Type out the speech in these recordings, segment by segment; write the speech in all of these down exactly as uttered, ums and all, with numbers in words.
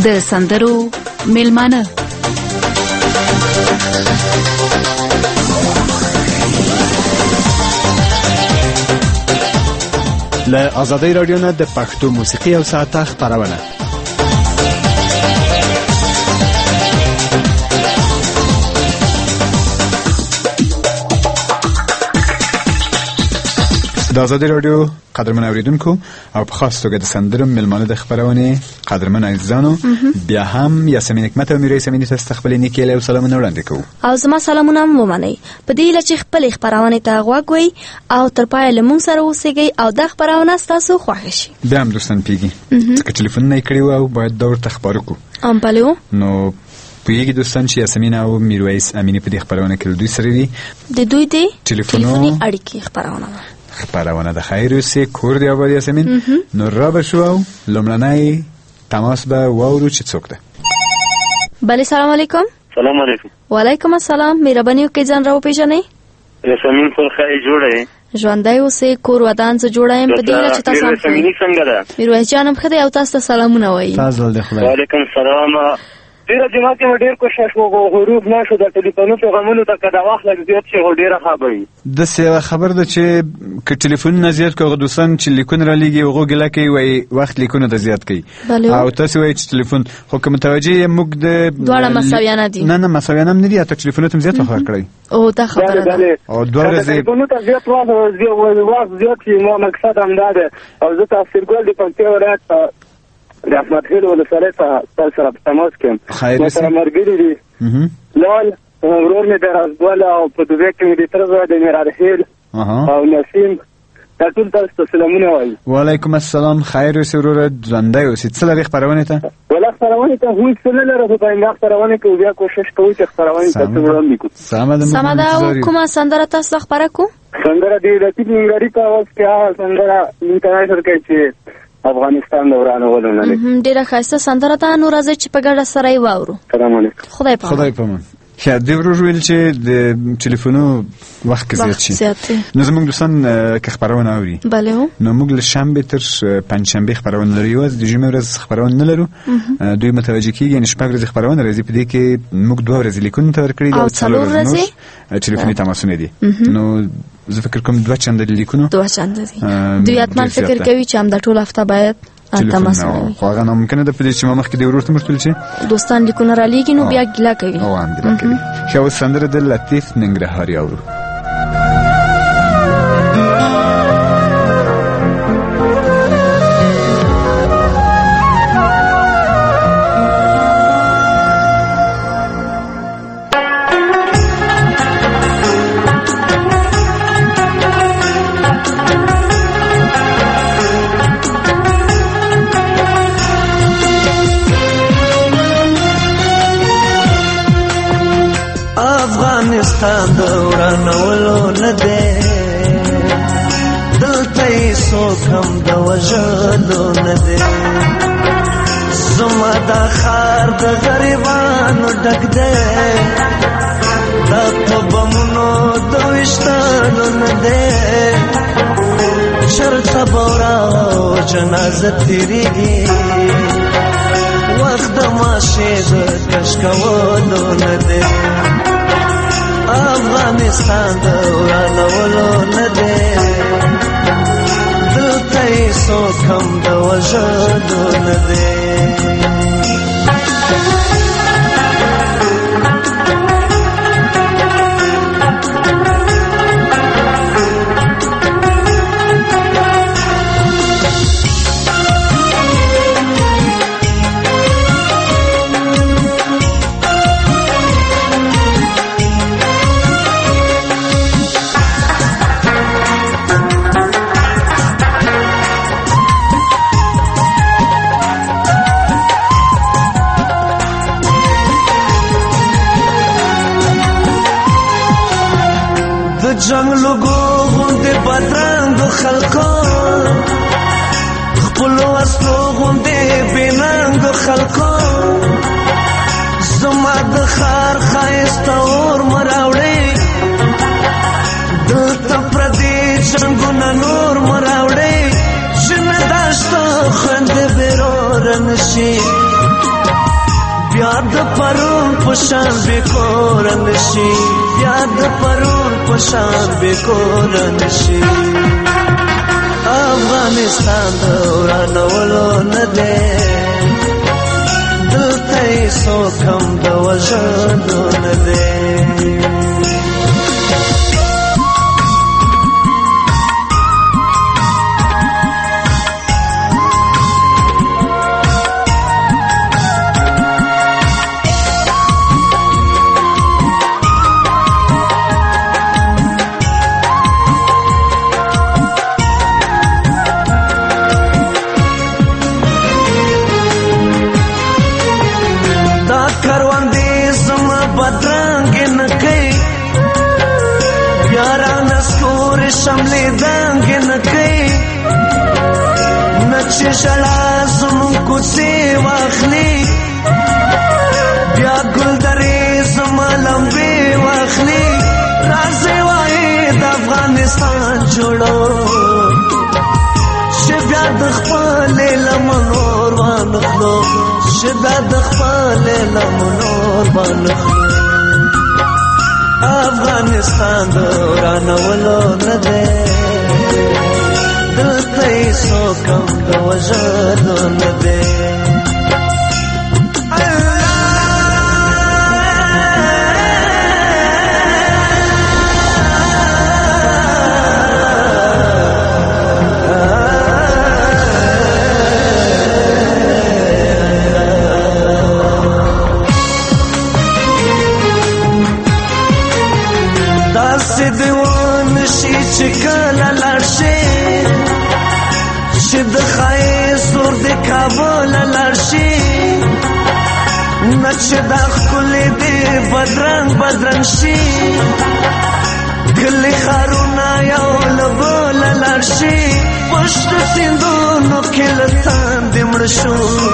د سندرو میلمانه. له آزادۍ رادیو نه د پښتو موسیقي او ساعته خپرونه. د آزادۍ رادیو قدرمن اوریدونکو او په خاص توګه د سندرو میلمانه د خبرونه قدرمن عزیزانو، بیا هم یاسمین حکمت او میرای سمینی تاسو خپل نیکیله او سلامونه وړاندې کوم. او زما سلامونه هم ومنئ. په دې لچې خپل خبرونه ته غوږ وئ او تر پای له مونږ سره اوسئ او د خبرونه تاسو خوښ شي. بیا هم دوستان پیږي چې ټلیفون نه کړیو او باید دور ته خبرو کو. ام پلو نو پیږي دوستان چې یاسمین او میرویس امینی په دې خبرونه کې دوی سره دي. د دوی دی ټلیفوني اړیکې خبرونه خبرونه د خیر اوسې کور دی آباد یاسمین. نو را بشو لومړنی تماس به واورو چې څوک ده. بله سلام علیکم. سلام علیکم. وعلیکم السلام. مهرباني وکړئ ځان راو پیژنئ. یاسمین خو خیر جوړه ژوندی اوسئ، کور ودان څه جوړه یم په دې لاره چې تاسو هم یاسمین څنګه ده؟ میرویس جان هم ښه دی او تاسو ته سلامونه وایي. فضل دی خدای. وعلیکم السلام. ډیره جماعت کې ډیر کوشش وکړو غروب نه شو د ټلیفونو پیغامونو ته کدا وخت لګ زیات شي ډیره خبري د څه خبر ده چې ک ټلیفون نه زیات کوغه دوستان چې لیکون را لګي او غوګه لکه وي وخت لیکونه د زیات کوي او تاسو وایي چې ټلیفون خو کوم توجه موږ د دواړه مساویانه دي. نه نه مساویانه نه دي، ته ټلیفونو ته زیات خبر کړی او دا خبره ده او دوه ورځې ټلیفونو ته زیات وخت زیات شي. ما مقصد هم ده او زه تاسو ګل د پنځه ورځې د احمد خیل ولسوالۍ ته تاسو سره په تماس کې ما سره مرګري دي لال ورور مې درازګل او په دوی کې دې تر زړه د میراد خیل او نسیم تاسو ته سلامونه وايي. وعلیکم السلام. خیر اوسې ورور ژوندی اوسې. څه لري خبرونه ته؟ ولا خبرونه ته هیڅ څه نه لرو. په انګار خبرونه کې بیا کوشش کوو چې خبرونه تاسو وړاندې کړو. سمه سمه ده. کومه سندره تاسو خبره کو؟ سندره دې د تیپ نګری په اوس کې سندره انټرنیشنل کې چې افغانستان دوران ولونه نه ډیره خاصه سندره ده. نو راځي چې په ګډه سره یې واورو. سلام علیکم. خدای په خدای په من. خیر دی ورور ویل چې د ټلیفونو وخت کې زیات شي. نو زموږ دوستان که خبرونه اوري بله نو موږ له شنبه تر پنجشنبه خبرونه لرو. د جمعې ورځ خبرونه نه لرو. دوی متوجه کیږي ان شپږ ورځې خبرونه راځي په دې کې موږ دوه ورځې لیکون ته ورکړي او څلور ورځې ټلیفوني تماسونه دي. نو زه فکر کوم دوه چنده لیکونو دوه چنده دي. دوی اتمن فکر کوي چې هم د ټول هفته باید تماس وکړي. خو هغه ممکنه ده په دې چې ما مخکې د ورور ته مرتل شي دوستان لیکونه را لېږي نو بیا ګیله کوي او هم ګیله کوي. ښه سندره د لطیف ننګرهاري اورو. افغانستان دورانولو نه دی دلته یې څوک هم د وژلو نه دی. زما دا ښار د غریبانو ډک دی دا په بمونو د ویشتلو نه دی. چرته بورا او جنازه تېرېږي وخت د ماشې د کش کولو نه دی. افغانستان دورانولو نه دی دلته یې څوک هم د وژلو نه دی. جنگ لگو غنده بدرنگ و خلقا خپلو اصلو غنده بیننگ و خلقا زما د خار خایسته اور مراوړي دلته پردي جنگونه نور مراوړي چې نه داشته خوند بیرور نشي بیا د پرون پشان بیکور نشي بیا د پرون پشان بیکور نشي افغانستان د ورانولو نه دی دلته یې څوک هم د وژلو نه دی شملې دنګ نه کوي نه چې شړا زموږ کوڅې واخلي بیا ګلدرې زما لمبې واخلي راځئ وایي د افغانستان جوړو چې بیا د خپلې لمنو ور وانخلو چې بیا د خپلې لمنو ور وانخلو افغانستان د ورانولو نه دی دلته یې څوک هم د وژلو نه دی چې کله لاړ شي چې د ښایست ور د کابل لاړ شي نه چې دا ښکلې دې بدرنګ بدرنګ شي کلي ښارونه یو له بله لاړ شي پشت سیندونو کې له تندې مړه شو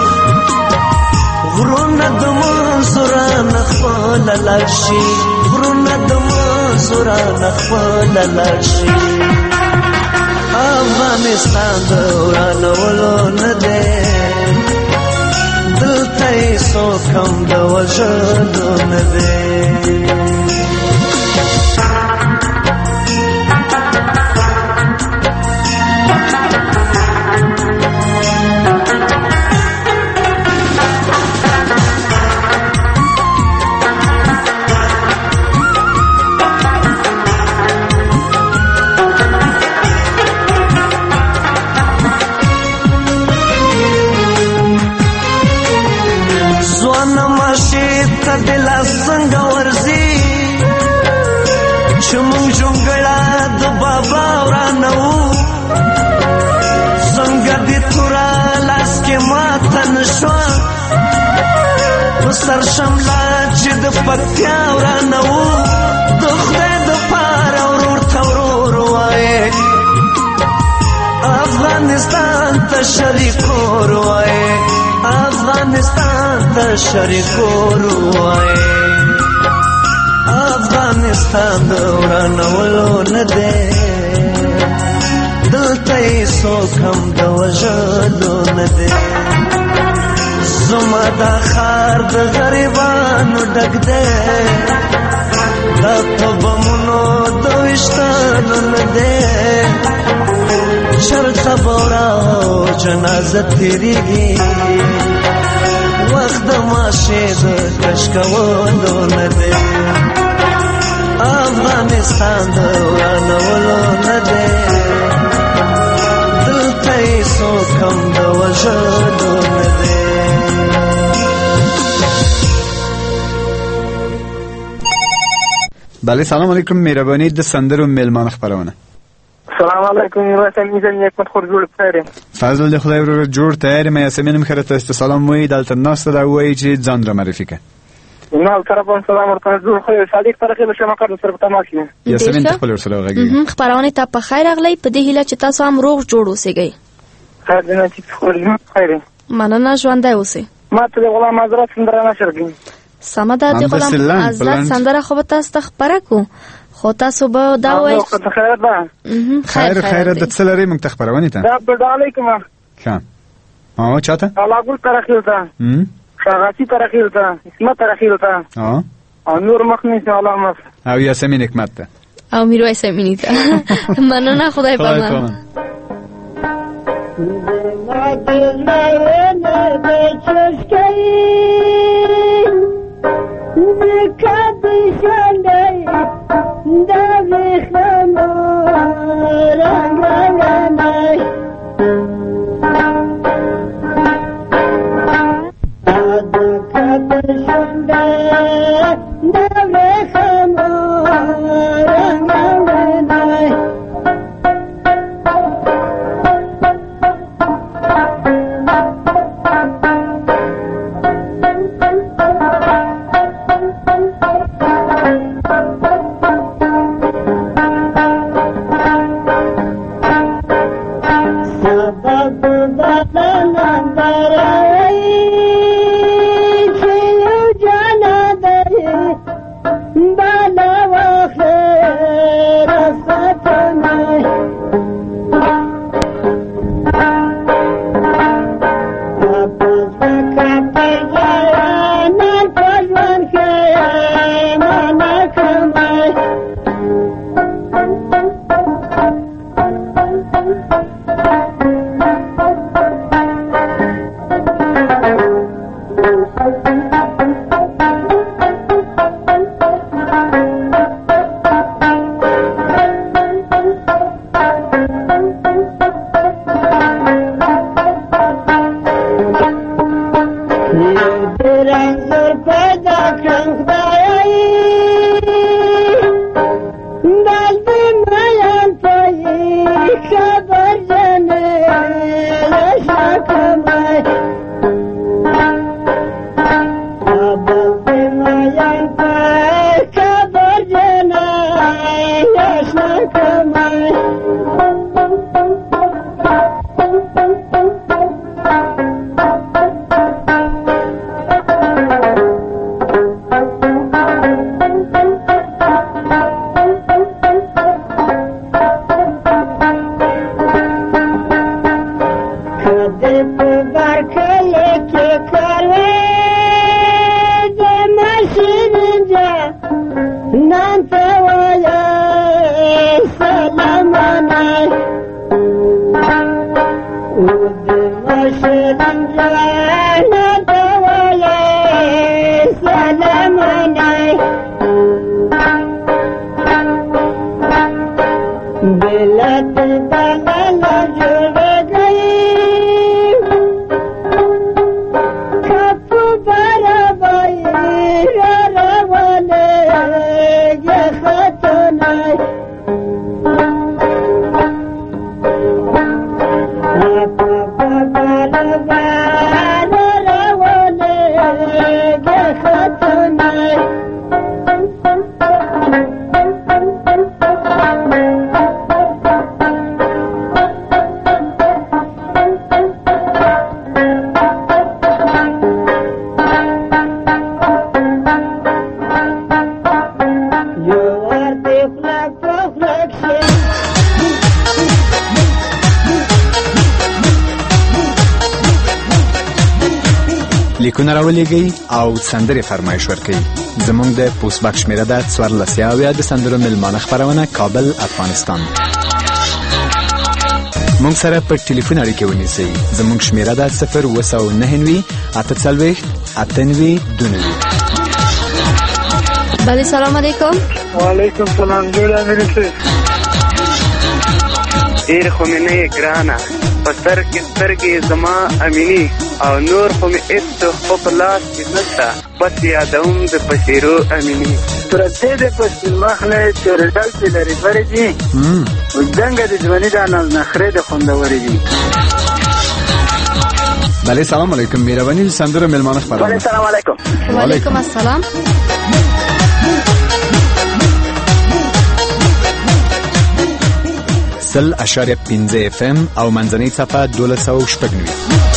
غرونه د منظورانه خپله لاړ شي غرونه د منظورانه خپله لاړ شي افغانستان د ورانولو نه دی دلته یې څوک هم د وژلو نه دی دلا څنګه ورځي چې مونږ جونګړه د بابا ورانو څنګه دې تورا لاس کې ماته نشوه په سر شمله چې د پکتیا ورانو د خدای د پاره ورور ته ورور وایې افغانستان ته شریکور وایې افغانستان ته شریکور وایې افغانستان د ورانولو نه دی دلته یې څوک هم د وژلو نه دی زما دا ښار د غریبانو ډک دی دا په بمونو د ویشتلو نه دی چرته به ورا جنازه تېرېږي وخت د ماشې د کش کولو نه دی افغانستان د ورانولو نه دی دلته یې څوک هم د وژلو نه دی بله سلام علیکم مهرباني د سندرو میلمانه خپرونه سلام علیکم یاسمین زن حکمت خور جوړ پاره فضل د خدای ورو جوړ تیار مې یاسمین مخره ته سلام وای دلته ناست دا وای چې ځان را معرفي کړه نو طرفم سلام ورته جوړ خو صادق طرفه به شمه کړو سره تماس نه یاسمین خپل ورسره غږی خبرونه ته په خیر اغلی په دې هیله چې تاسو هم روغ جوړ اوسئ خیر دې چې خوري خیر مننه ژوندۍ اوسئ ما ته غلام حضرت سندره نشرګي سمدا د غلام حضرت سندره خو تاسو ته خبره کو خو تاسو به دا وایي خیر ده خیر خیر د څلوري موږ خبرونه ته دا په علیکم ښه او چاته الله ګل ترخیو ته شغاسی ترخیل تا اسمت ترخیل تا آه او نور مخنی سلام است او یاسمین حکمت تا او میرویس امینی تا مننه خدای پامان لیکونه راولېږئ او سندرې فرمایش ورکړئ. زموږ د پوسټ باکس شمېره ده څوارلس اویا د سندرو میلمانه خپرونه کابل افغانستان. موږ سره په ټلیفون اړیکې ونیسئ. زموږ شمېره ده صفر اوه سوه نهه نوي اته څلوېښت اته نوي دوه نوي. بله سلام علیکم. وعلیکم سلام. جوړه امینی صاحب ډېر خو مې نه یې ګرانه په سر کې سترګې زما امینی او نور خو مې هېڅ خو په لاس کې نشته بس یادوم د پسیرو امینی پرتې د پسې مخلی چې رډل چې لرې برې دي ځنګه د ځواني دا نخرې د خوندورې دي. بله سلام علیکم. مهرباني سندرو میلمانه خپرونه. بله سلام علیکم. وعلیکم السلام. سل اشاریه پنځه اف ام او منځنۍ څپه دولس سوه شپږ نوي.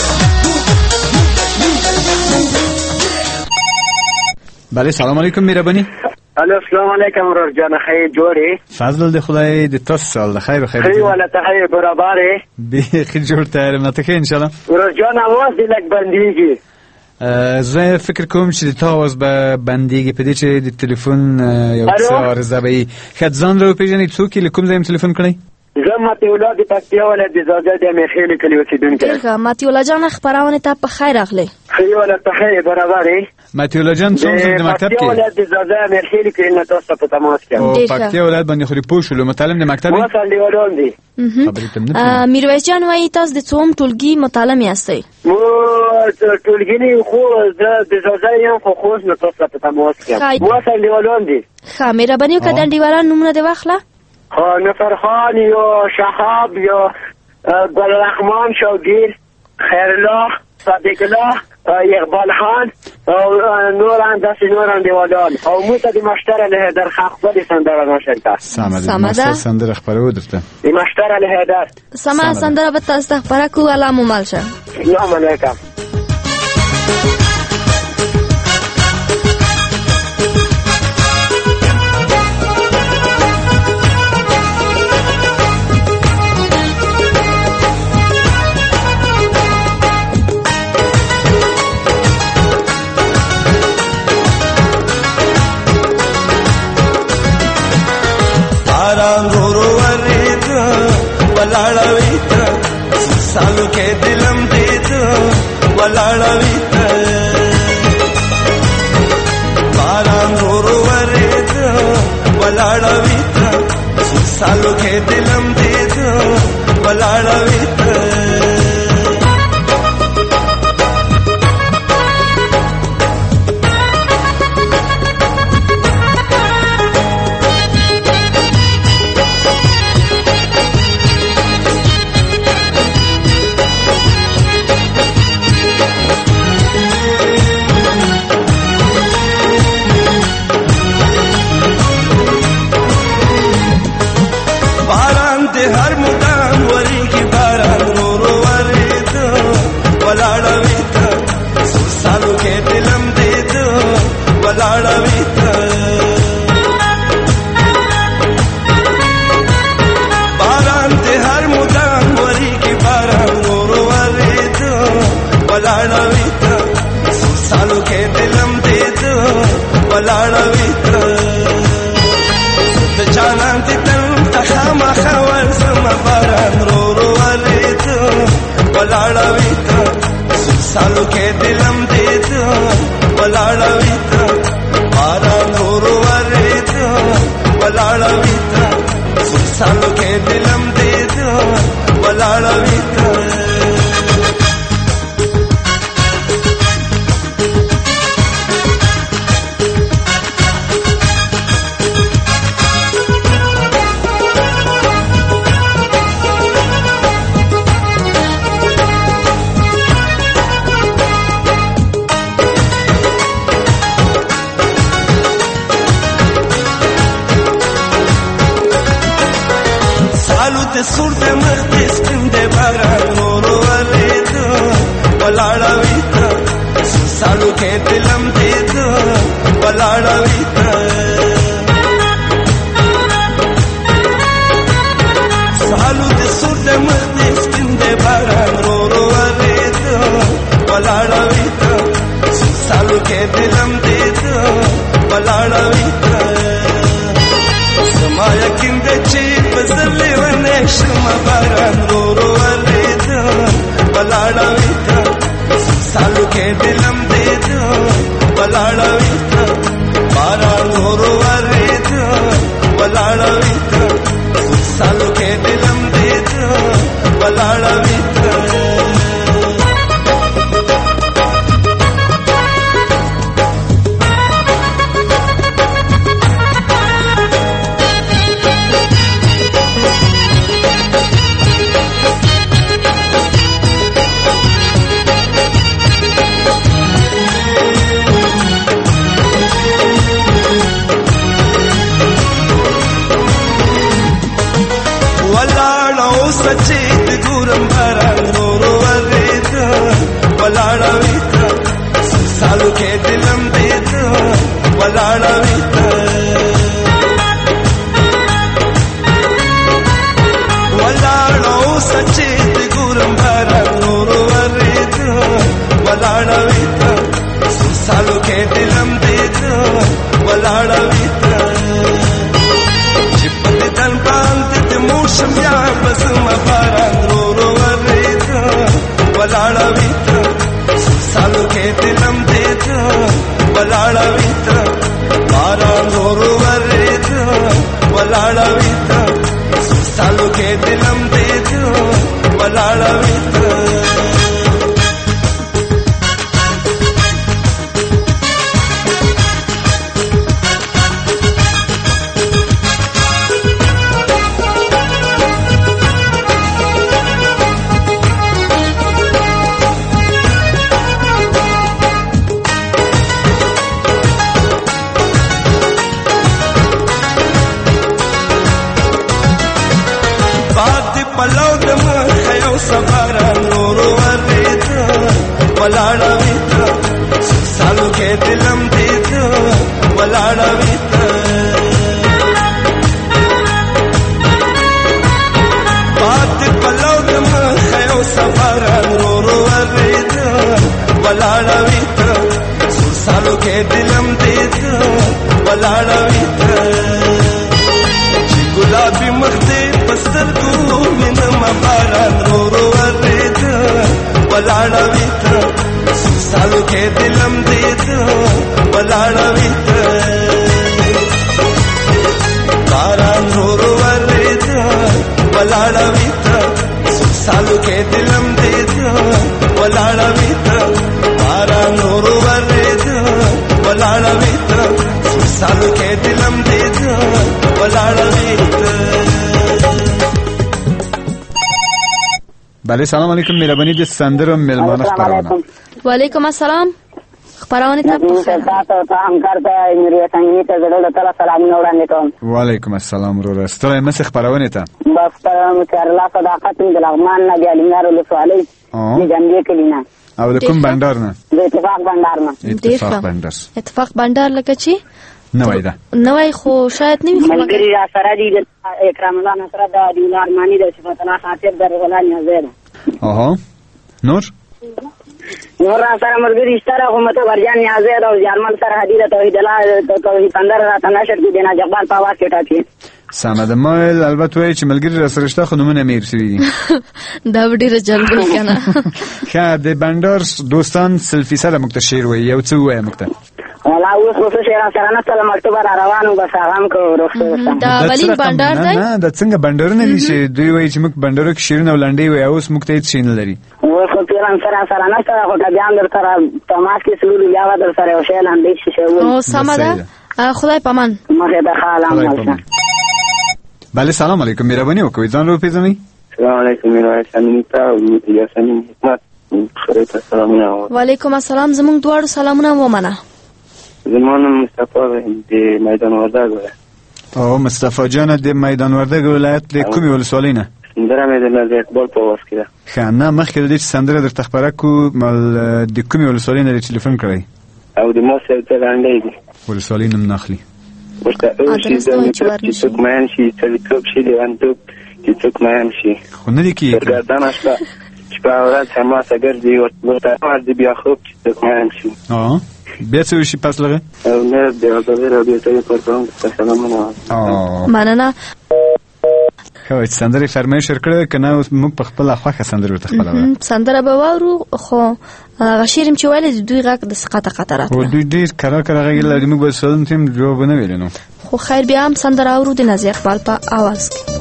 بله سلام علیکم. مهرباني. الو السلام علیکم ورور جان. خیر جوړې؟ فضل د خدای د تاسو سال د خیر بخیر. خیر ولا ته خیر برابر به خیر جوړ تیار مته کې ان شاء الله. ورور جان اواز دې لګ بنديږي. زه فکر کوم چې د تا اواز به بندېږي په دې چې د تلیفون یو څه عارضه به وي. ښه ځان را وپېژنئ، څوک یې، له کوم ځای م تلیفون کړی؟ زه مطیع الله د پکتیا ولایت د زاځه د میخېلې کلي اوسېدونکی یم. ډېر ښه مطیع الله جان، خپرونې ته په خیر راغلی. ښه یوله په خیر برابر یې. مطیع الله جان څوم زموږ د مکتب کې؟ د پکتیا ولایت د زاځه میخېلې کلي نه تاسو ته په تماس کې یم. او پکتیا ولایت باندې خو دې پوه شولو، متعلم د مکتب یې؟ ما سنډیوالان دي. میرویس جان وایي تاسو د څوم ټولګي متعلم یاستئ؟ مو ټولګي نه یو، خو زه د زاځه یم، خو خوست نه تاسو ته په تماس کې یم. ما سنډیوالان دي. ښه مهرباني وکړه د انډیوالان نومونه دې واخله. نصرخان یا شهاب یا گلرحمان شاگیر، خیرالله، صدیق الله، اقبال خان او نور انداسی نور اندیوالان او موتا دی مشتر علیه در خاقبه دی سندره ناشر کرد. سامده سندره خبره او درسته دی مشتر علیه در سامده سندره بتا استخبره کو علام و مالشه. سلام علیکم. सालों के दिलम दीद वलाड़वीत बारां रोरो वरेद वलाड़वीत सालों के दिलम दीद वलाड़वीत हर मुकाम वरी की बारां रो रो वरीद वलाड़वीत सालों के दिलम दीद वलाड़वीत बारां ते हर मुकाम वरी की बारां रो रो वरीद वलाड़वीत सालों के दिलम दीद वलाड़वीत जाना तितन तखामा खवर समा बारां रो रो वरीद वलाड़वीत सालों के दिलम दीद वलाड़वीत बारां रो रो वरीद वलाड़वीत सालों के दिलम दीद वलाड़वीत सुरत मखदिस किंदे बारां रो रो वरीद वलाड़वीत सालों के दिलम दीद वलाड़वीत सालों दे सुरत मखदिस किंदे बारां रो रो वरीद वलाड़वीत सालों के दिलम दीद वलाड़वीत समाया किंदे चीप जले वनेशमा बारां रो रो वरीद वलाड़वीत सालों के दिलम दीद वलाड़वीत बारां रो रो वरीद वलाड़वीत सालों के दिलम दीद वलाड़वीत सचेत गुरम बारां रो रो वरीद वलाड़वीत सालों के दिलम दीद वलाड़वीत वलाड़ो सचेत गुरम बारां रो रो वरीद वलाड़वीत کې دلم دې ولاړه ویته چې په دې تن باندې د موشم یا بسم باران رو رو ورېده ولاړه ویته سالو کې دلم دې ولاړه ویته باران رو رو ورېده ولاړه ویته سالو کې دلم دې ولاړه ویته سباران نور ورید ولاړه ویته سالو کې دلم دید ولاړه ویته پات پلو دم خیو سباران نور ورید ولاړه ویته سالو کې دلم دید ولاړه ویته چې ګلابي مخ دې پستر کو من مباران رو رو ورید ولاړه ویته سالو کې دلم دید ولاړه ویته باران رو رو ورید ولاړه ویته سالو کې دلم دید ولاړه ویته باران رو رو ورید ولاړه ویته سالو کې دلم دید ولاړه ویته. بله سلام علیکم، مهربانی د سندرو ملمانه خبرونه. و علیکم السلام. خبرونه ته تاسو ته همکار ته میرویس انګنی ته زړه ته سلامونه وړاندې کوم. و علیکم السلام ورور. ستړی مې خبرونه ته. بس ته الله صداقت د لغمان نه دی لنګار له سوالي. دې جنګي کلینا. او د کوم بندر نه؟ د اتفاق بندر نه. اتفاق بندر. اتفاق بندر لکه چی؟ نوای ده. نوای خو شاید نمی خو ملګری را سره دی د اکرام الله نصر د دیولار مانی د صفات الله خاطر در غلان یزه. آها. نور؟ نور را سره ملګری ستاره حکومت ورجان نیازه او جرمن سره حدیده توحید الله توحید بندر را تناشر کی دینا جبال پاوا کټا کی. سمه ما البته وای چې ملګری را سره شته خو نمونه میر سوي. دا ډیره جلګل کنه. خا د بندر دوستان سلفی سره مکتشیر وای یو څه وای مکته. ولا اوس خو څه سره نه تل مکتوب را روانو بس هغه کو روخته. دا ولی بندر دی؟ نه دا څنګه بندر نه دي چې دوی وای چې مک بندرو کې شیرین ولنډي وای اوس مکته هیڅ شین لري. اوس خو پیران سره سره نه سره خو بیا در سره تماس کې سلول یا در سره او شیل اندې شي او سم ده. خدای پامان. مخه د خالم. بله سلام علیکم، مهربانی وکړئ ځان رو پیژنئ. سلام علیکم، میرویس انګنی ته او یاسمین حکمت سره سلامونه. وعلیکم السلام، زموږ دواړو سلامونه ومنه. زمونږ مصطفی د میدان وردګ ولایت. او مصطفی جان د میدان وردګ ولایت د کومې ولسوالۍ نه؟ سندره مې د اقبال په واس کې ده. ښه نه مخکې د دې سندره درته خبره کو مل د کومې ولسوالۍ نه ټلیفون کړی؟ او د ما سره ته لاندې دي. ولسوالۍ نوم نخلي. ورته او شي چې څوک مېن شي چې څوک شي دی انته چې څوک مېن شي. خو نه دي کې. ګردان شته چې په اورات سما سګر دی ورته ور دی بیا خوب چې څوک مېن شي. اه بیا څه وشي پس لغه؟ او نه دی او د رادیو ته پروګرام سلامونه. اه مننه. خو سندره فرمایش کړه کنه موږ په خپل خوخه سندره ورته خپلوه. سندره به وورو خو غشیرم چې ولې دوی غاک د سقطه قطرات. او دوی ډیر کرا کرا غږی لري موږ به سلام تیم جواب نه ویلنو. خو خیر بیا هم سندره اورو د نازي اقبال په आवाज کې.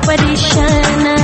परेशाना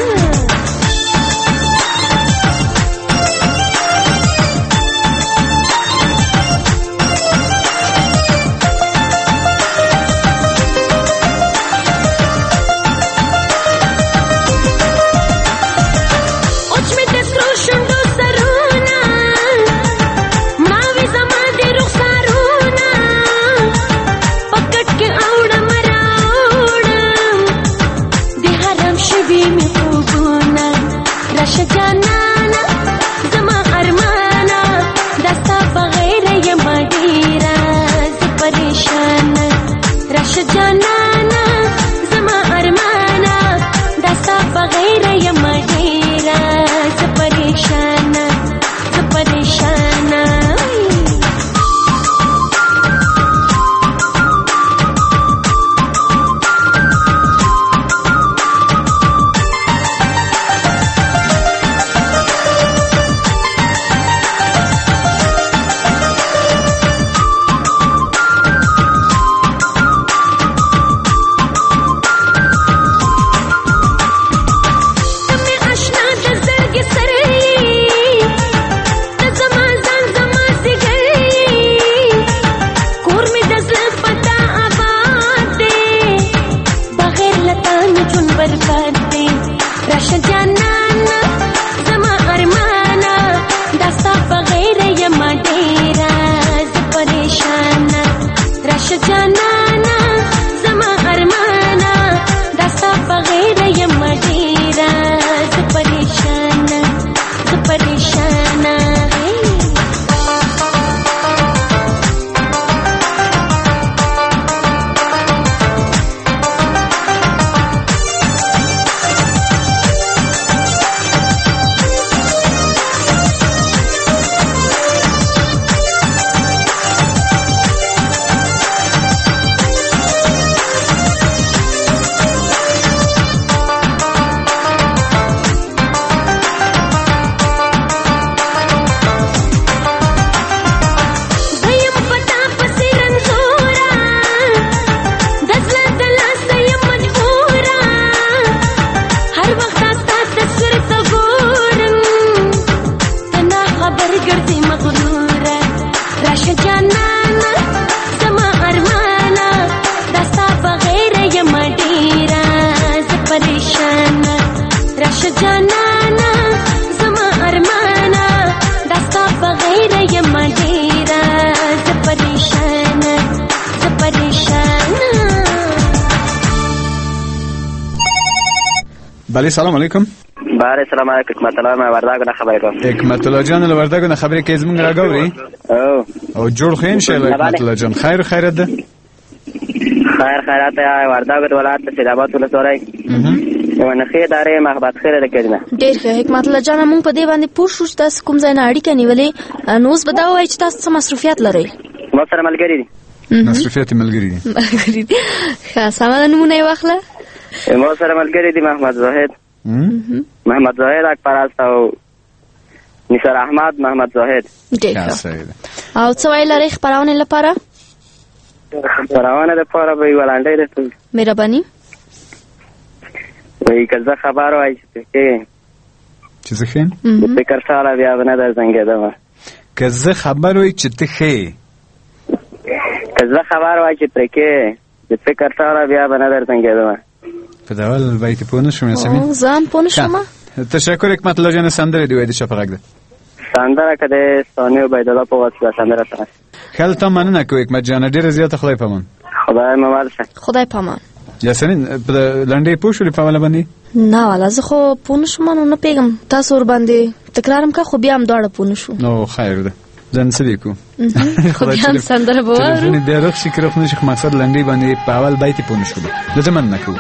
بله سلام علیکم. بله سلام علیکم. حکمت الله ما ورداګو نه خبرې کوم. حکمت الله جان له ورداګو نه خبرې کې زمونږ راګوري. او او جوړ خو ان شاء الله حکمت الله جان خیر خیرت ده. خیر خیرات یا ورداګو ولایت سیدآباد ولسوالۍ. یو نه خې دارې محبت خیر ده کېدنه. ډېر ښه حکمت الله جان مونږ په دې باندې پوه شو چې تاسو کوم ځای نه اړیکه نیولې نو اوس به دا وایي چې تاسو څه مصروفیت لرئ. ما سره ملګري دي. مصروفیت ملګري دي. ملګري دي. ښه سمه نمونه یې واخله. ما سره ملګري دي محمد زاهد محمد زاهد اکبر است او نثار احمد محمد زاهد. او څه ویل لرئ خپرونې لپاره؟ خپرونې لپاره به یې وړاندې درته مهرباني وایي که زه خبر وای چې چې زه ښه د فکر سره بیا به نه در زنګېدم. که زه خبر وای چې ته ښه که زه خبر وای چې پرې کې د فکر سره بیا به نه در زنګېدم. په ډول بیت پوه نه شوم یاسمین. ځان پوه نه شوم. تشکر حکمت الله جان. سندره دی وای د چا په غږ ده؟ سندره که د ثاني عبیدالله په واسطه سندره سره. خیال ته مننه کوي حکمت جان. ډېره زیاته خدای پامان. خدای مو شه. خدای پامان. یاسمین په لنډې پوه شولې په والا باندې؟ نه والا زه خو پوه نه شوم نو نه پیږم. تاسو ور باندې تکرارم که خو بیا هم دواړه پوه نه شو. نو خیر ده. ځان څه وکړو؟ خو بیا هم سندره به واورو. تلفون بیا رخ شي که رخ نه شي خو مقصد لنډې باندې په اول بیت پوه نه شولو. زه ځه مننه کوو.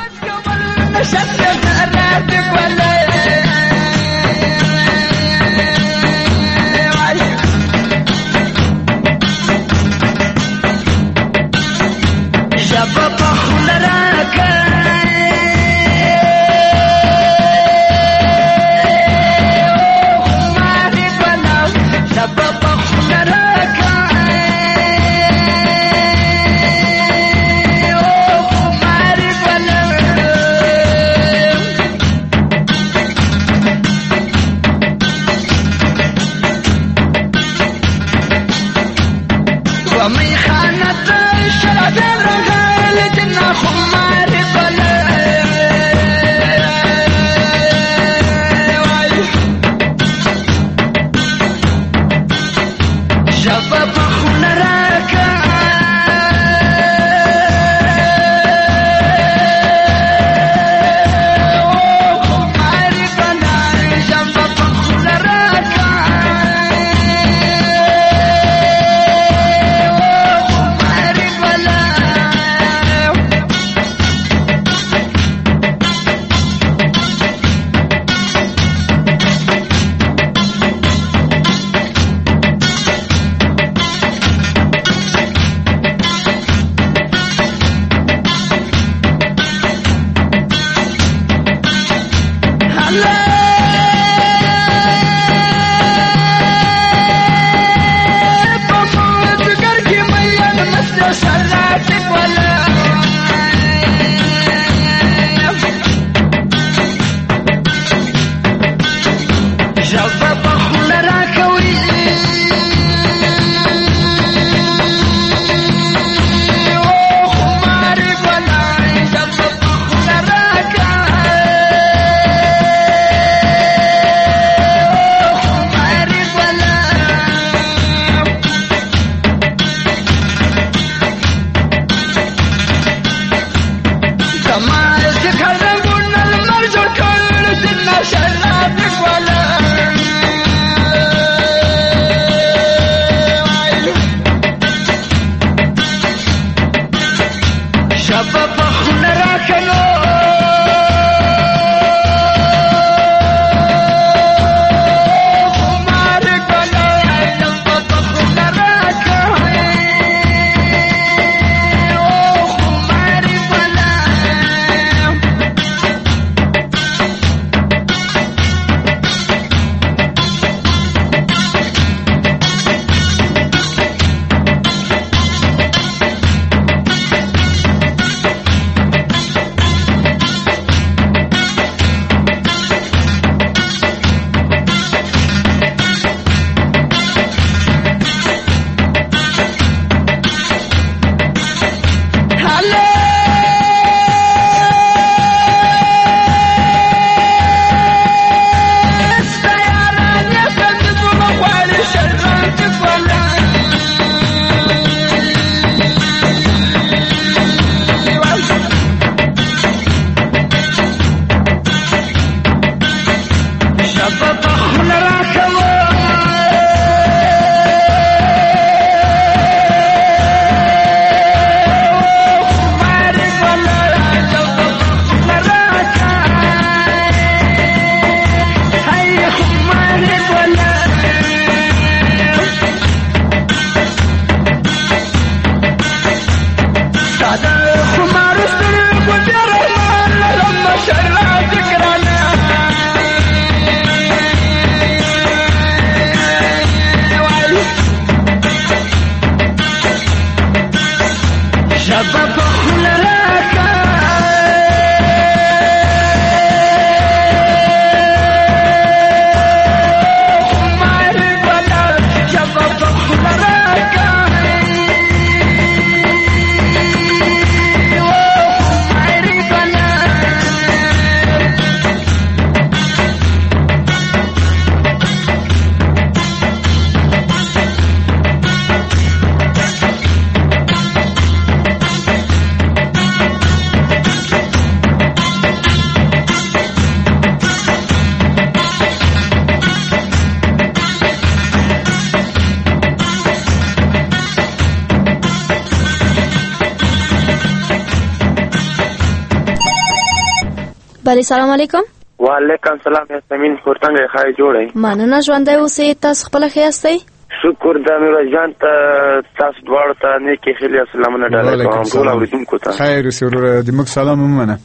بله سلام علیکم. وعلیکم سلام یاسمین خورتنګ خای جوړی. مننه ژوندی اوسئ. تاسو خپل ښه یاستئ؟ شکر د میرویس جان ته تاسو دواړو ته نیکې خیلی سلامونه ډالۍ کوم ټول اوریدونکو ته. خیر اوسئ وروره د موږ سلام ومنه.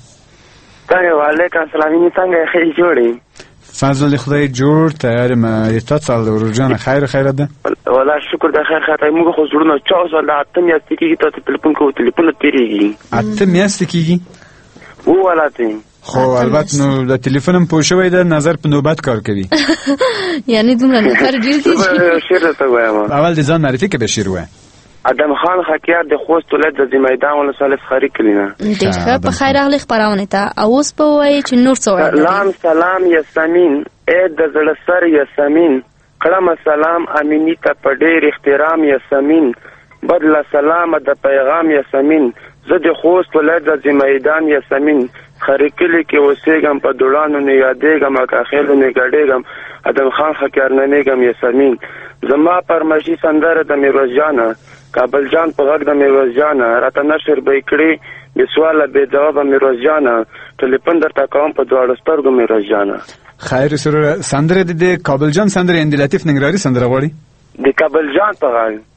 څنګه وعلیکم سلام یې څنګه خای جوړی؟ فضل خدای جوړ تیار ما یتات سال ورور جان خیر خیر ده. والله شکر د خیر خاطر موږ خو زړونه چا سال اته میاشتې کېږي ته ټلیفون کوو ټلیفون تیریږي. اته میاشتې کېږي؟ و ولاته خو البته نو د ټلیفونم پوه شوی ده نظر په نوبت کار کوي. یعنی دومره نفر ډیر دي. شیر ته وایم اول د ځان معرفي کې به شیر وای. ادم خان خکیار د خوست ولایت د زمیدان ولسوالۍ خاري کلینا. دغه په خیر اغلی خبرونه ته اوس په وای چې نور څه وای. سلام سلام یاسمین اې د زړه سر یاسمین کلام سلام امینی ته په ډېر احترام یاسمین بدل سلام د پیغام یاسمین زه د خوست ولایت د زمیدان یاسمین خاري کلی کې اوسېږم په دوړانو نه یادېږم که خیلو نه ګډېږم ادم خان خکیار نه نیږم یاسمین زما پرمشي سندره د میرویس جانه کابل جان په غږ د میرویس جانه راته نشر به یې کړې بې سواله بې ځوابه میرویس جانه ټلیفون درته کوم په دواړو سترګو میرویس جانه. خیر سره سندره د کابل جان سندره اند لطیف ننګرهاري سندره غواړي؟ د کابل جان په غږ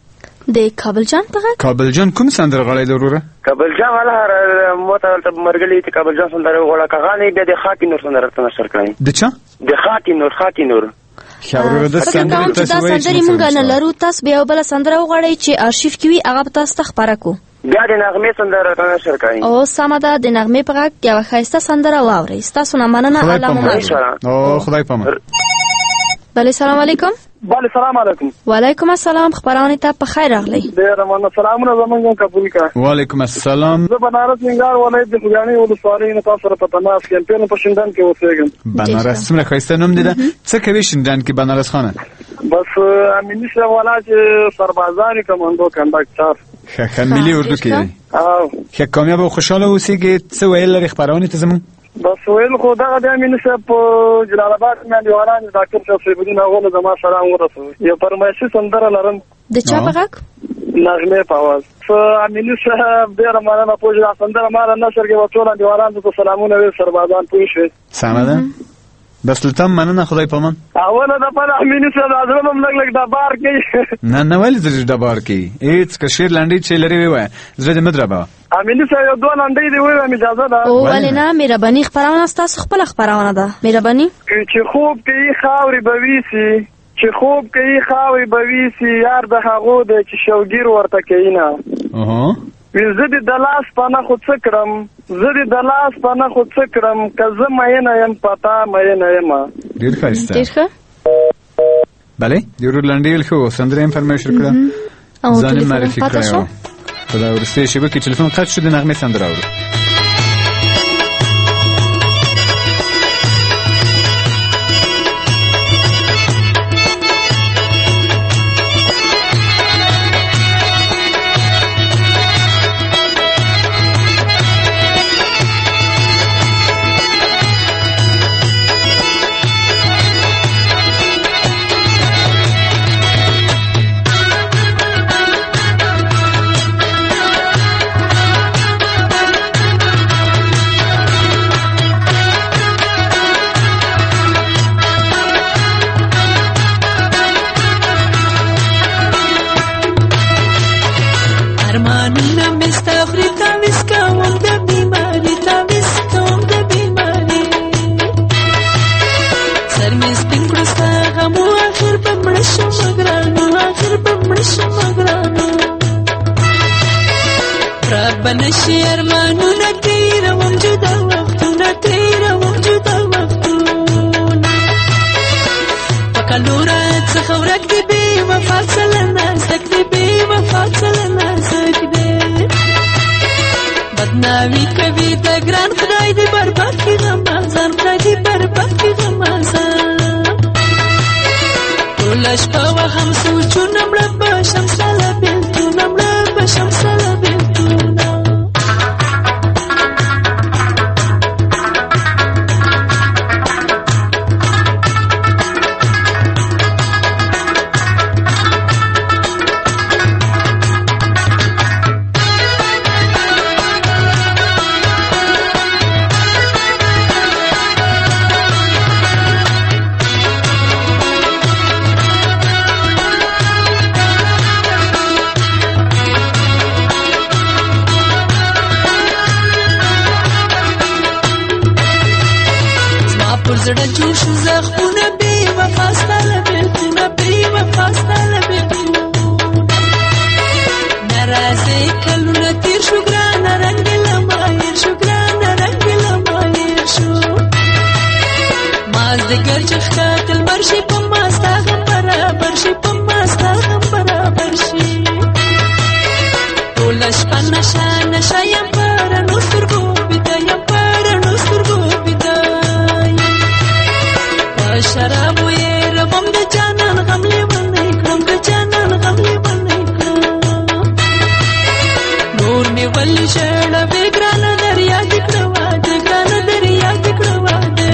د کابل جان په غږ. کابل جان کوم سندرغاړی دی وروره؟ کابل جان والا موته ته مرګلې ته کابل جان سندره وغوړه کغانې بیا د خاکی نور سندره ته نشر کړی. د چا؟ د خاکی نور خاکی نور. خبره د سندرې تاسو وایي چې سندرې مونږ نه لرو، تاسو بیا بل سندره وغواړئ چې آرشیف کې وي هغه تاسو ته خبره کو. بیا د نغمې سندره ته نشر کړی. او سمه ده، د نغمې په غږ یو ښایسته سندره واورئ. تاسو نه مننه. الله او خدای پامان. بله سلام علیکم. بله سلام علیکم. وعلیکم السلام. خبرونه ته په خیر راغلی. ډیر مننه. سلامونه زمونږ قبول کړه. وعلیکم السلام. زه بنارس ننګرهار ولایت د خوږیاڼي ولسوالۍ نه تاسو سره په تماس کې یم. په شینډان کې اوسېږم. بنارس څومره ښایسته نوم دی. څه کوي شینډان کې بنارس خانه؟ بس امینی صاحب والا چې سربازان کمانډو کنډکټر ښه ملي اردو کې دی. او ښه کامیاب او خوشاله اوسېږي. څه ویل لري خبرونه ته زمون؟ بس ویل خو دغه د امینی صاحب په جلال آباد باندې وران ډاکټر صاحب سیبودین هغه زما سلام ورسوي. یو فرمایشي سندره لرم د چا په غږ؟ نغمه په आवाज. امینی صاحب ډیر مننه. په جلا سندره مال نشر کې وټول دی وران ته سلامونه وی سربازان پوي شي. سمه ده. بس لطم مننه. خدای پامان. اوله د پر امینی صاحب ازرم لګ لګ د بار کې نه نه ولې د بار کې هیڅ کشیر لنډي چې لري وای زړه دې مدربا. امینی صاحب دوه لنډي دی وای اجازه ده. او ولې نه مهرباني خبرونه تاسو خپل خبرونه ده. مهرباني چې خوب کې خاوري بويسي چې خوب کې خاوري بويسي یار د هغه د چې شوګیر ورته کینا. اها زه د لاس پنه خو څه کړم زه د لاس پنه خو څه کړم که زه مې نه يم پتا مې نه يم. ډیر ښایسته. ډیر ښه. بله د ورلانډیل خو سندره انفارمیشن کړه. ځان معرفي کړو. په دا ورسته شبکې ټلیفون قطع شو د نغمه سندره اورو. بنشي ارمانونه تیره موجوده وختونه تیره موجوده وختونه پکلوره څخه ورک دی بې وفا څله نازک دی بې وفا څله نازک دی بدنامي کوي د ګران خدای دی برباد کړي غمازان خدای دی برباد کړي غمازان ټوله شپه وهم سوچونه مړه به شمسله بېلتونه مړه به شمسله بېلتونه زړه جوش زخمونه بې وفا ستاله بېلتونه بې وفا ستاله بېلتونه ناراضه کلونه تېر شو ګرانه رنګ له ماهر شو ګرانه رنګ له ماهر شو مازدیګر چې ښکته لمر شي په ما ستا غم برابر شي په ما ستا غم برابر شي ټوله شپه نشه نشه یم په رڼو سترګو بیده یم په رڼو سترګو بیده شرابو یې ربم د جانان غم لیونی کړم د جانان غم لیونی کړم نور مې ولې ژړوې ګرانه دریا دې کړه واده ګرانه دریا دې کړه واده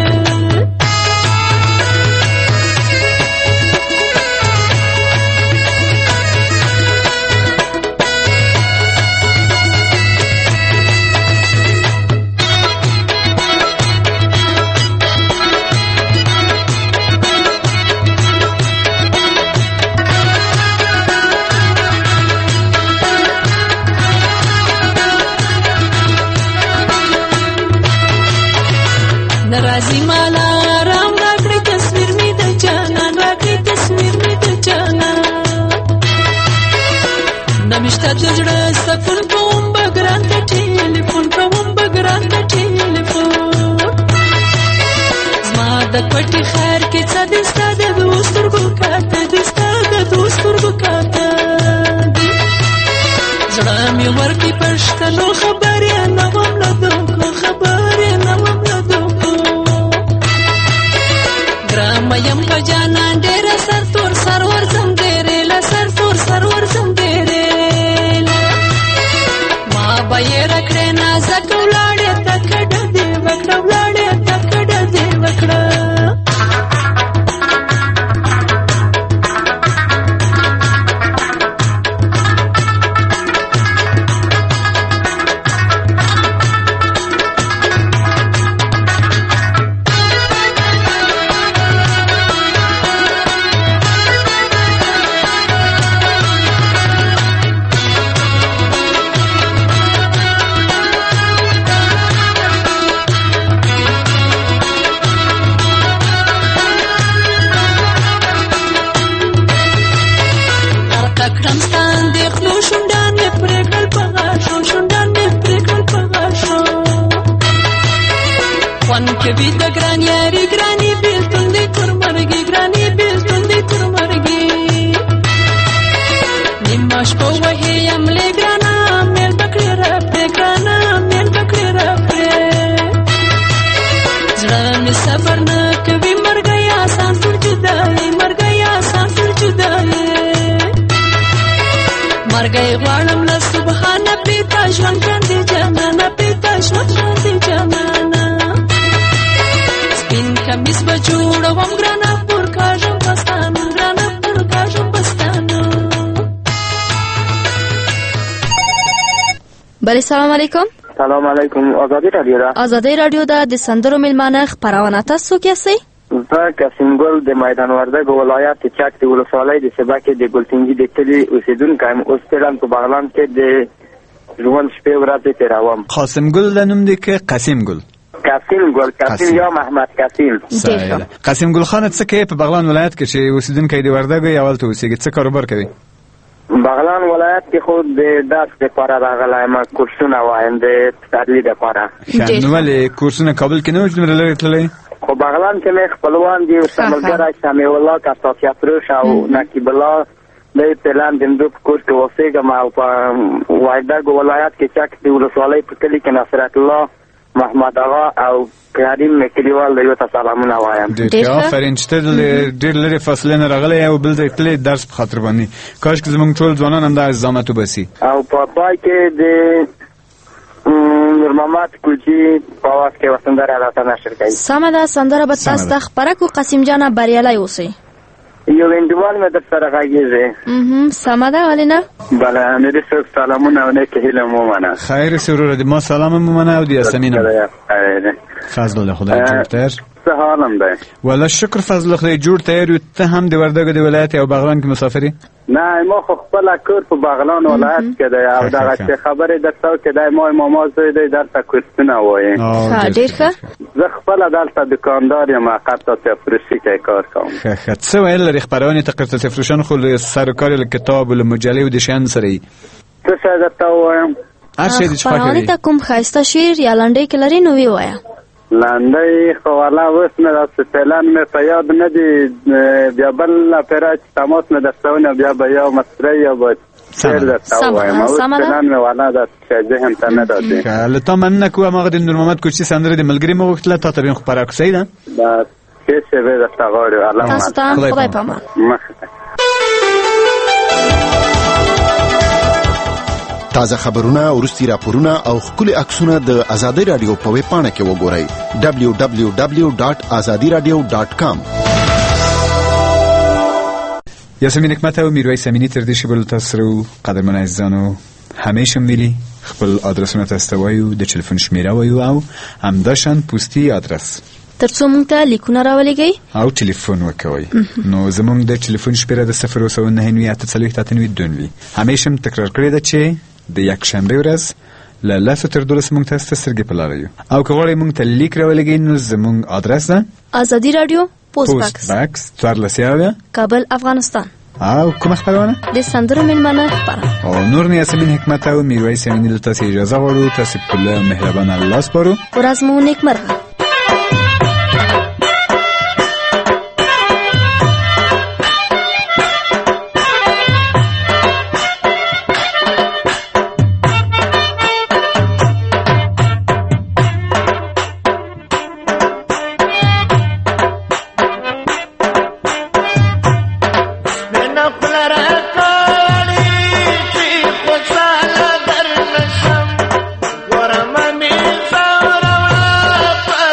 زمالا رام راکړی تصویر می د جانان راکړی تصویر می د جانان نمشته د زړه سکون کوم بګران ته ټلیفون کوم بګران ته ټلیفون زما د پټي خیر کې څه د ستاد د وسترګو کاته د ستاد د وسترګو کاته زړه مې ورکی پښتنو خبرې نه وم له دوکو خبرې نه وم له دوکو ګرام یم په جانان ډېر سر تور سر ورځم ډېرې له سر تور سر ورځم ډېرې ما به یې راکړې نازک ولاړې ته کډه دې وکړه ولاړې ته کډه دې وکړه کبھی د ګران یاري ګراني بیلتون دی تر مرګي ګراني بیلتون دی تر مرګي نیمه شپه وهي یم له ګرانا مېل بکړې را پرې ګرانا مېل بکړې را پرې زړه مې صبر نه کوي مرګي آسان تر جدایي مرګي آسان تر جدایي مرګي غواړم له سبحانه پیتا ژوند باندې جانانه پیتا ژوند باندې جانانه کمیس به جوړوم ګرانه پر کاژم بستانو ګرانه پر کاژم بستانو بله سلام علیکم سلام علیکم آزادی رادیو ده آزادی رادیو ده د سندرو میلمانه خپرونه تاسو څوک یاستئ زه قاسم ګل د میدان وردګ ولایت چک د ولسوالۍ د سبا کې د ګلتنګي د کلي اوسیدونکی یم اوس فعلا په بغلان کې د ژوند شپې ورځې تېروم قاسم ګل د نوم دی که قاسم ګل قاسم ګل قاسم یا محمد قاسم قاسم ګل خان څه کوي په بغلان ولایت کې چې اوسیدونکی دی وردګ یا ولته اوسېږي څه کاروبار کوي بغلان ولایت کې خو د درس لپاره راغلی یم کورسونه وایم د تحلیل لپاره نو ولې کورسونه کابل کې نه وو چې دومره لرې تللی خو بغلان کې مې خپلوان دي ورته ملګری سمیع الله کسافیه فروش او نقیب الله د فعلا د همدو په کور کې اوسېږم او په وردګ ولایت کې چک د ولسوالۍ په کلي کې نصرت الله محمد آغا او کریم کلیوال د یو ته سلامونه وایم ډېر آفرین چې ته ډېر لرې فاصلې نه راغلی او بل ځای تللی درس په خاطر باندې کاش کې زموږ ټول ځوانان همدا زحمت وباسي او په پای کې د نور محمد کوچي په اواز کې یوه سندره راته نشر کوي سمه ده سندره به تاسو ته خپره کړو قاسم جانه بریالی اوسئ یو انډیوال مې در سره غږېږي سمه ده ولې نه بله امیري صاحب سلامونه او نیکې هیله مو ومنه خیر سې وروره د ما سلام هم ومنه او د یاسمین هم فضل الله خدای جوړ تیر څه حالم دی والله شکر فضل الله خدای جوړ تیر یو ته هم د وردګو د ولایت او بغلان کې مسافري نه ما خو خپله کور په بغلان ولایت کې دی او دغه چې خبرې درته وکړې دی ما ماما زوی دی درته کورسونه وایي ډېر ښه زه خپله دلته دکاندار یم قرطاسي فروشي کې کار کوم ښه ښه څه ویل لري خپرونې ته قرطاسي فروشان خو له سر و کار له کتاب او له مجلې او د شیانو سره یي څه شی درته ووایم هر شی دې چې خوښ وي خپرونې ته کوم ښایسته شعر یا لنډۍ کې لري نو ویې لنډۍ خو والله اوس مې داسې فعلا مې په یاد نه دي بیا بله پېره چې تماس مې درته ونیو بیا به یا مسره یا به شعر درته ووایم اوس فعلا مې والله داسې ذهن ته نه راځي له تا مننه کوم هغه د نور محمد کوچي سندره د ملګري مې غوښتله تا ته به یې خپره کړو صحیح ده ښې شېبې درته غواړو الله تاسو ته خدای په امان تازه خبرونه ورستي راپورونه او خپل عکسونه د آزادۍ رادیو په ویب پاڼه کې وګورئ دبلیو دبلیو دبلیو ډاټ ازادي رادیو ډاټ کام یاسمین حکمت او میرویس امینی تر دې شی بل تاسو سره قدرمن عزیزانو همیشه ملي خپل آدرسونه تاسو وایو د ټلیفون شمیره وایو او همداشان پوسټي آدرس ترڅو موږ ته لیکونه راولېږئ او ټلیفون وکوئ نو زموږ د ټلیفون شمیره د صفر اوه نهه نوي اته څلوېښت اته نوي دوه نوي همیشه تکرار کړې ده چې د یکشنبه ورځ له لسو تر دولس مونږ تاسو ته سترګې په لاره یو. او که غواړئ مونږ ته لیک راولګئ نو زمونږ ادرس ده ازادي رادیو پوسټ پوسټ باکس باکس څوارلس یاویا کابل افغانستان. او کومه خبرونه د سندرو ملمنه خبره او نور نه یاسمین حکمت او میرویس امینی له تاسو اجازه غواړو. تاسو په له مهربان الله سپارو. ورځ مو نیکمرغه. What am I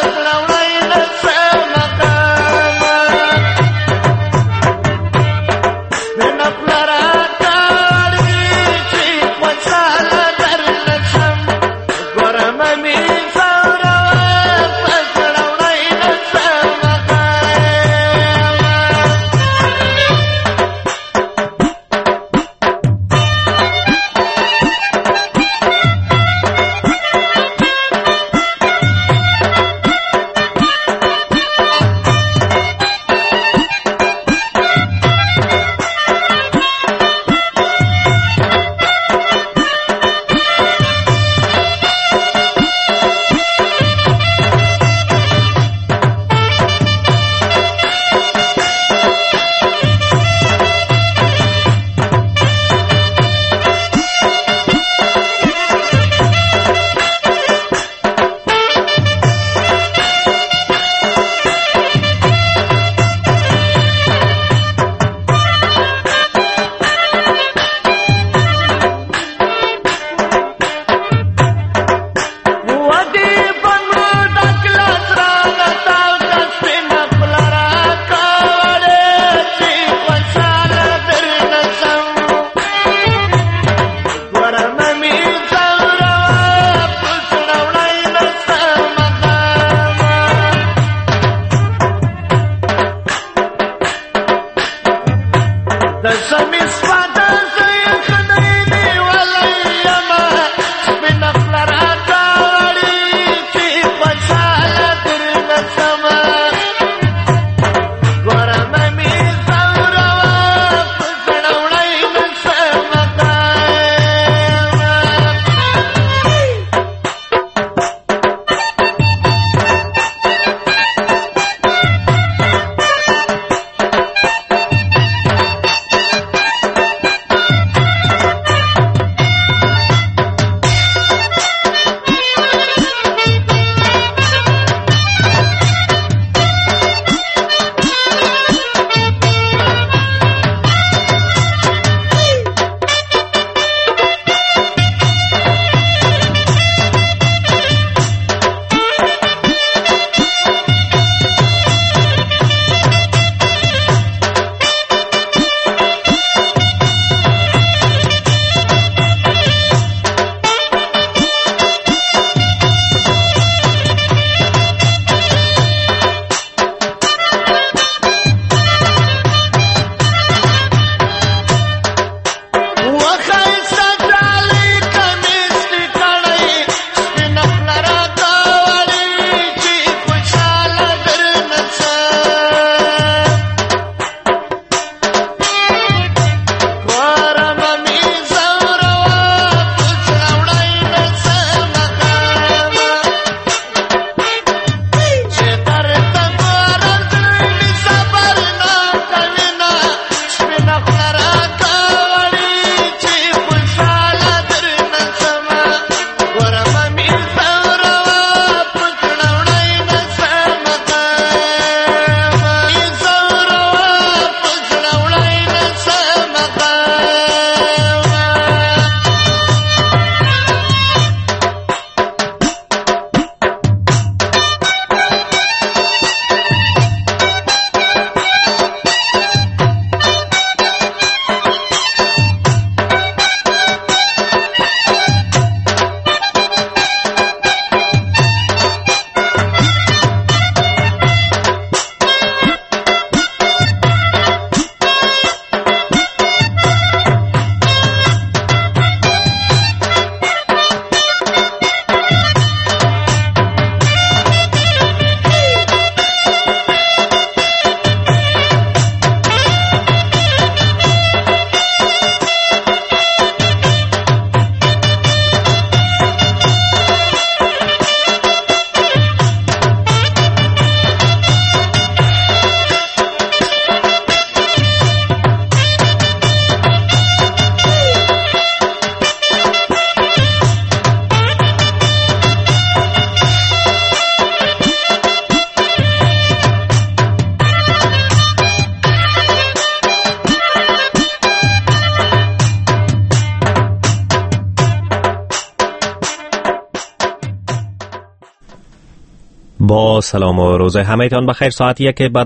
با سلام و روز همه‌تان بخیر. ساعت یک بعد